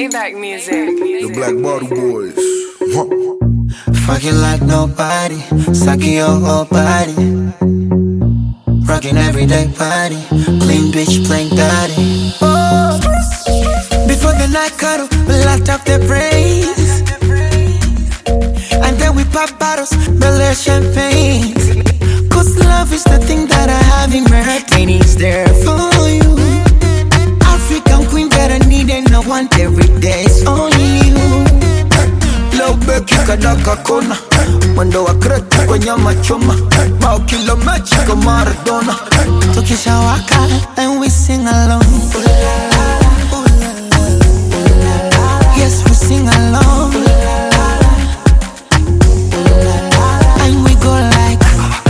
Maybach music. The Black Bottle Boys. Fucking like nobody, sucking your whole body. Rocking everyday party, clean bitch playing daddy. Oh, before the night cuddle, we locked up their brains. And then we pop bottles, belly champagne. Cause love is the thing that I have in my heart, and it's there for you. African queen that I need and I want every day, it's only you. Leo beki kadaka kona, mwendo wa kreti kwenye machoma, mao kilo mechi kwa Maradona. Tukisha waka and we sing along. Yes, we sing along. And we go like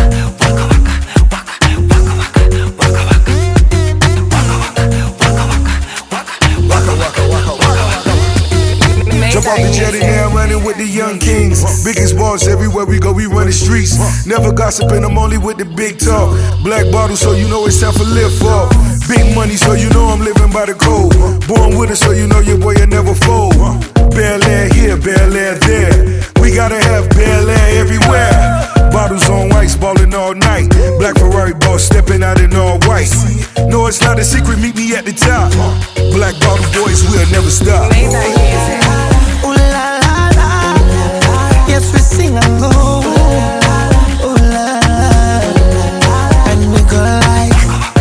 Jump off the jetty now, running with the young kings. Biggest boss everywhere we go, we run the streets. Never gossiping, I'm only with the big talk. Black bottle, so you know it's time for lift up. Big money, so you know I'm living by the code. Born with it, so you know your boy will never fold. Bel Air here, Bel Air there. We gotta have Bel Air everywhere. Bottles on ice, ballin' all night. Black Ferrari boss stepping out in all white. No, it's not a secret, meet me at the top. Black Bottle Boys, we'll never stop. Maybach music. ooh la la la. Yes, we sing along. Ooh la la. And we go like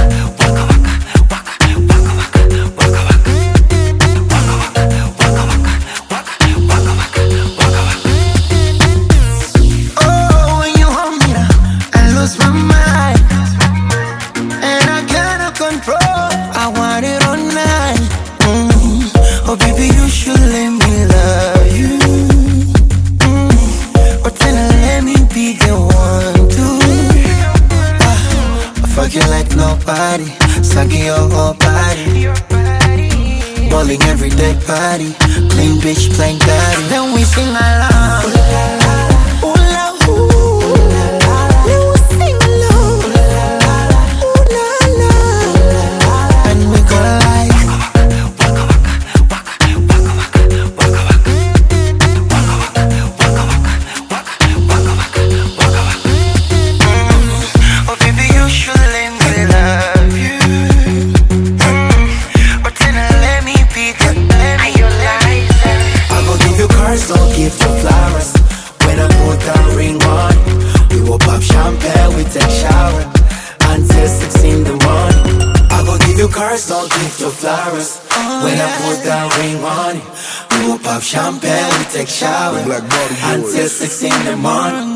oh, when you hold me down, I lose my mind. And I cannot control, I want it all night. Oh baby, you should let me love you. But then let me be the one to I fuck you like nobody, sucking your whole body. Balling everyday party, clean bitch playing daddy. Then we sing along. Ooh la ooh, then we sing along. Ooh la la, and we go like oh baby, you should let me love you. But then let me be the I go give you cards, don't give you flowers. When I put that ring on, we will pop champagne, we take shower until 6 in the morning. I go give you cards, don't give you flowers. When I put that ring on, we will pop champagne, we take shower Black Bottle Boys. until 6 in the morning.